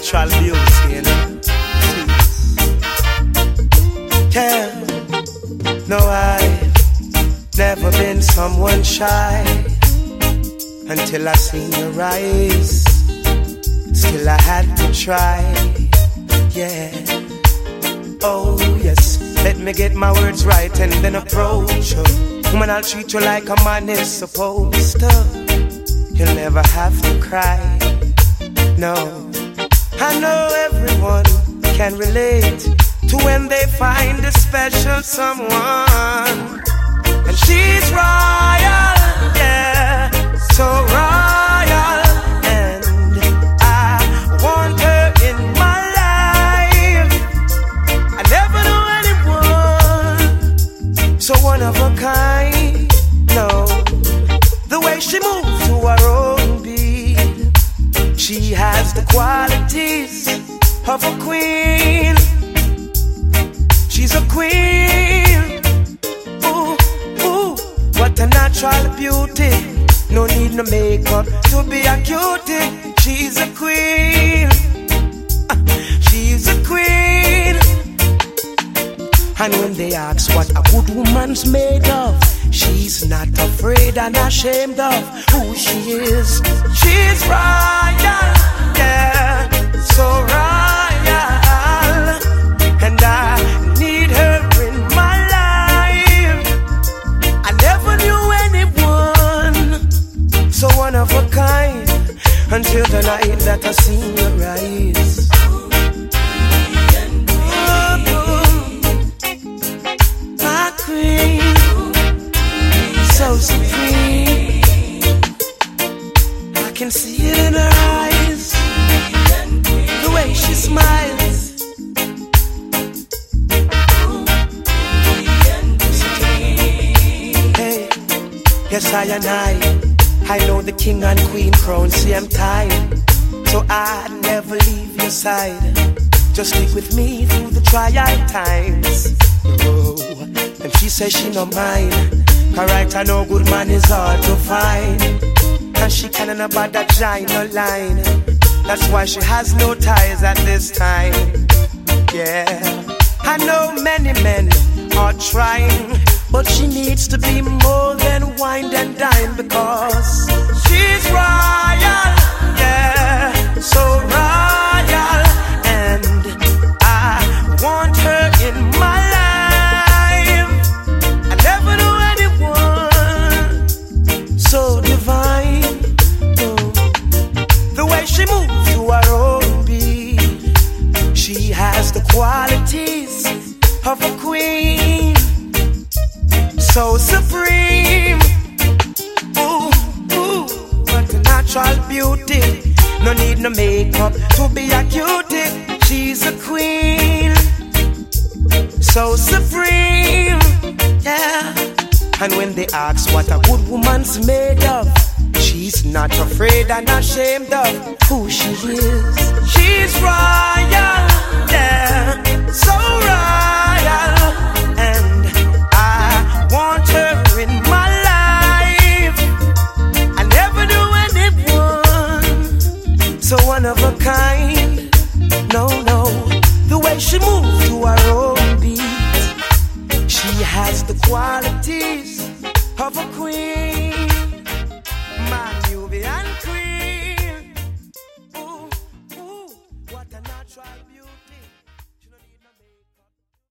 natural beauty, you know. Yeah, no, I've never been someone shy until I seen your eyes. Still I had to try, yeah. Oh yes, let me get my words right and then approach you. Woman, I'll treat you like a man is supposed to. You'll never have to cry, no. I know everyone can relate to when they find a special someone. And she's royal, yeah, so royal. And I want her in my life. I never knew anyone so one of a kind, no. The way she moves to her own beat, she has the qualities of a queen. She's a queen. Ooh, ooh, what a natural beauty. No need no makeup to be a cutie. She's a queen. She's a queen. And when they ask what a good woman's made of, she's not afraid and ashamed of who she is. She's royal, yeah, so royal. And I need her in my life. I never knew anyone so one of a kind until the night that I seen your eyes. My queen, so supreme. I can see it in her eyes, the way she smiles. Yes, I know the king and queen crown same time. So I'd never leave your side. Just stick with me through the trial times. Oh, and she says she no mind. Alright, I know good man is hard to find. And she can't about that giant no line. That's why she has no ties at this time. Yeah, I know many men are trying, but she needs to be more than wine and dine, because she's royal, yeah, so royal. And I want her in my life. I never knew anyone so divine. Oh, the way she moves to her own beat, she has the qualities of a queen, so supreme. Ooh, ooh, what a natural beauty. No need no makeup to be a cutie. She's a queen, so supreme, yeah. And when they ask what a good woman's made of, she's not afraid and ashamed of who she is. She's royal, yeah, so royal. And I want her in my life. I never knew anyone so one of a kind. No, no, the way she moves to her own beat, she has the qualities of a queen, my Nubian queen. Ooh, ooh, what a natural beauty.